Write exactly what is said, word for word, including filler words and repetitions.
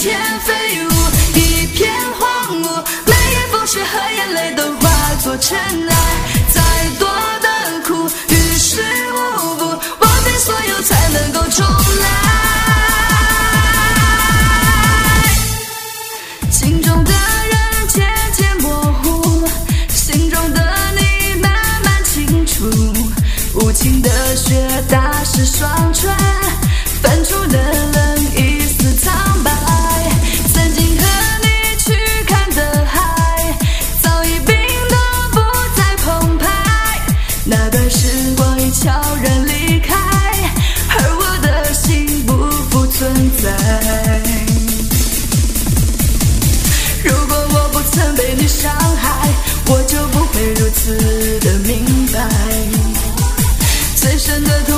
前飞舞，一片荒芜，每一风雪和眼泪都化作尘埃。再多的苦于事无补，忘记所有才能够重来。心中的人渐渐模糊，心中的你慢慢清楚。无情的雪打湿双唇，泛出的冷一丝苍白。曾经和你去看的海，早已冰得不再澎湃。那段时光已悄然离开，而我的心不复存在。如果我不曾被你伤害，我就不会如此的明白。最深的痛